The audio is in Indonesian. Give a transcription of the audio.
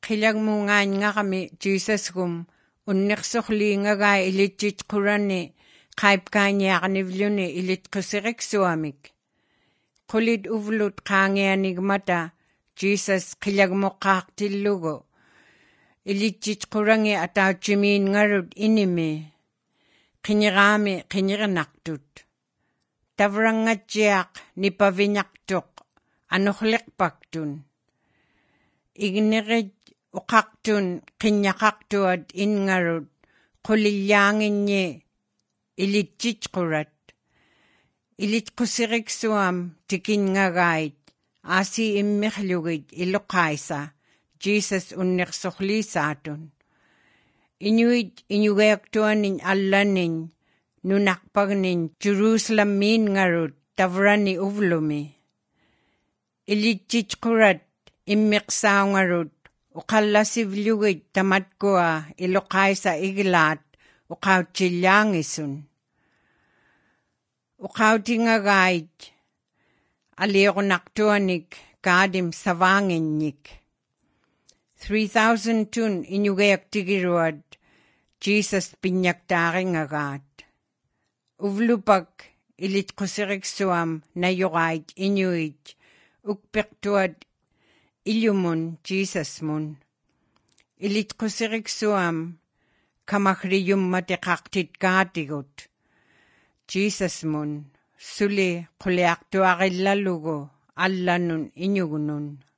qilagmuungaan ngaqami Jesusgum unnersorliingagai ilitjit qurani qaipkaaniaqnivluni ilitqusiriqsuamik. Qulit uvlut qaangianigmata Jesus qilagmuqqaaqtillugu ilitjit qurangi atautjimiin ngarut inimi qiniraami qinirinaqtut. Tavrangatsiaq nipaviñaqtuq anuqliqpaktun. Ignirit uqaqtun qiññaqaqtuat inngarut qulilliaanginni ilitjitqurat. Ilitqusiriqsuam tikinngagait asi immirlugit iluqaisa Jesus unnersorliisaatun. Inuit inugeaktuanin allanin nunaqpagnin Jerusalemiin ngarut tavrani uvlumi. Ilitjitqurat immiqsaungarut uqallasivlugit tamatkua iluqaisa iglaat uqautsilliangisun. Uqautingagait aliornaqtuanik kaadim savaanginnik. 3,000 tun inugeaktigiruat Jesus pinyaktaaringagaat. Uvlupak ilitqusiriqsuam nayuqait inuit ukpiqtuat illumun Jesusmun. Ilitqusiriqsuam kamakriyummatiqaqtitkaatigut. Jesusmun suli quliaqtuaqillalugu allanun inugunun.